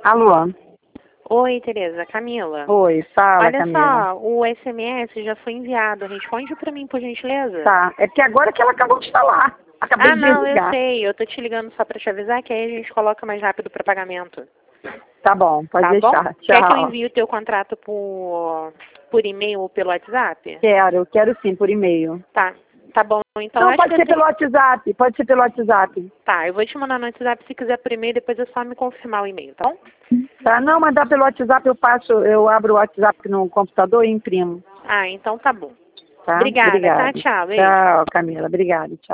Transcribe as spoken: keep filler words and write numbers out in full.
Alô? Oi, Tereza. Camila. Oi, fala, Olha Camila. só, o S M S já foi enviado. Responde pra mim, por gentileza. Tá, é porque agora que ela acabou de falar. Acabei Ah, de não, eu ligar. sei. Eu tô te ligando só pra te avisar que aí a gente coloca mais rápido para pagamento. Tá bom, pode Tá deixar. bom? Tchau. Quer que eu envie o teu contrato por, por e-mail ou pelo WhatsApp? Quero, quero sim, por e-mail. Tá. Tá bom. Então Não, acho pode que ser assim... pelo WhatsApp, pode ser pelo WhatsApp. Tá, eu vou te mandar no WhatsApp se quiser por e-mail, depois é só me confirmar o e-mail, tá bom? Tá, não, mandar pelo WhatsApp, eu passo, eu abro o WhatsApp no computador e imprimo. Ah, então tá bom. Tá? Obrigada, Obrigada. tá? Tchau, beijo. Tchau, Camila. Obrigada, tchau.